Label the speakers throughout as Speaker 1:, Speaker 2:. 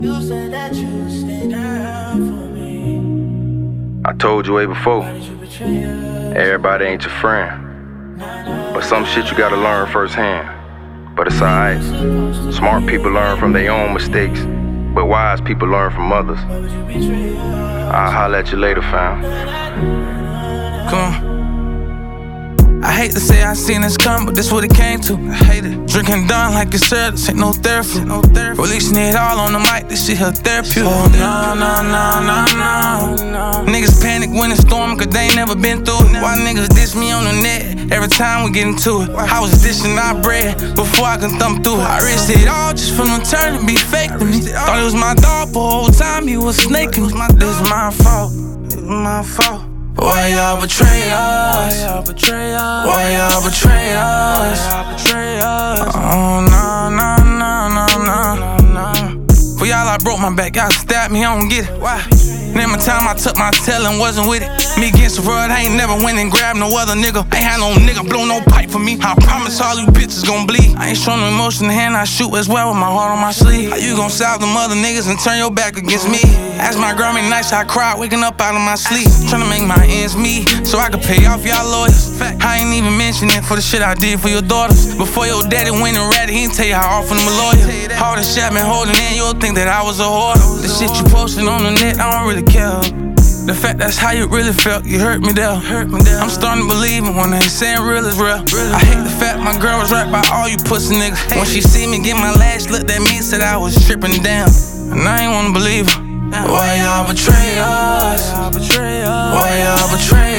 Speaker 1: You said that you would stay down for me.
Speaker 2: I told you way before,
Speaker 1: Why did you betray us?
Speaker 2: everybody ain't your friend. But some shit you gotta learn firsthand. But it's alright. Smart people learn from their own mistakes, but wise people learn from others.
Speaker 1: Why would you betray us?
Speaker 2: I'll holler at you later, fam.
Speaker 3: Come on. I hate to say I seen this come, but this what it came to. I hate it. Drinking done like it's syrup, this ain't no therapy. Releasing it all on the mic, this shit her therapy. Oh no. Niggas panic when it's storm, cause they ain't never been through it. Why niggas diss me on the net every time we get into it? I was dishing out bread before I could thumb through it. I risked it all just for them turn to be fake to me. Thought it was my dog, but the whole time he was snaking me. This is my fault, this is my fault. Why y'all betray us? Why y'all betray us? Why y'all betray us? Oh no. For y'all I broke my back, y'all stabbed me, I don't get it. Why? Name a time I took my tail and wasn't with it. Me against the world, I ain't never went and grabbed no other nigga. Ain't had no nigga blow no pipe for me. I promise all you bitches gon' bleed. I ain't showing no emotion in hand, I shoot as well with my heart on my sleeve. How you gon' salve them other niggas and turn your back against me? Ask my girl me nights I cried, waking up out of my sleep. Tryna make my ends meet, so I could pay off y'all lawyers. I ain't even mentioning for the shit I did for your daughters. Before your daddy went and ratted, he didn't tell you how often I'm a lawyer. All the shit I been holding in, you'll think that I was a whore. The shit you posting on the net, I don't really care. The fact that's how you really felt, you hurt me there. I'm starting to believe it when they saying real is real. I hate the fact my girl was right by all you pussy niggas. When she see me get my last look, that means that I was tripping down. And I ain't wanna believe her. Why y'all betray us? Why y'all betray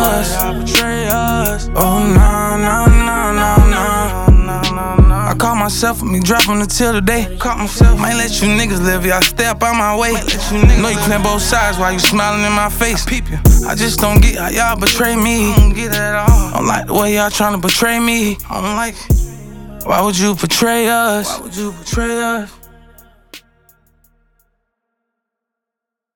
Speaker 3: us? Oh no. I caught myself with me dropping the till today. Might let you niggas live, y'all stay up out my way. Know you playing both sides while you smiling in my face. I just don't get how y'all betray me. I don't get it at all. Don't like the way y'all trying to betray me. I don't like it. Why would you betray us?